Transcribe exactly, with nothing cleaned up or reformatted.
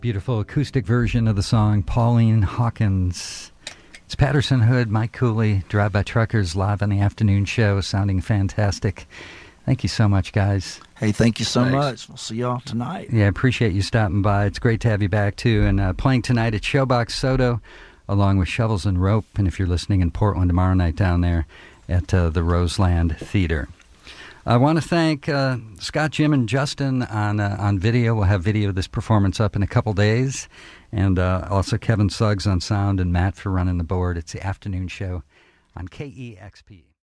Beautiful acoustic version of the song, Pauline Hawkins. It's Patterson Hood, Mike Cooley, Drive By Truckers, live on the afternoon show, sounding fantastic. Thank you so much, guys. Hey, thank you so Thanks. much. We'll see y'all tonight. Yeah, appreciate you stopping by. It's great to have you back, too. And uh, playing tonight at Showbox Soto, along with Shovels and Rope. And if you're listening in Portland tomorrow night down there at uh, the Roseland Theater. I want to thank uh, Scott, Jim, and Justin on uh, on video. We'll have video of this performance up in a couple days. And uh, also Kevin Suggs on sound and Matt for running the board. It's the afternoon show on K E X P.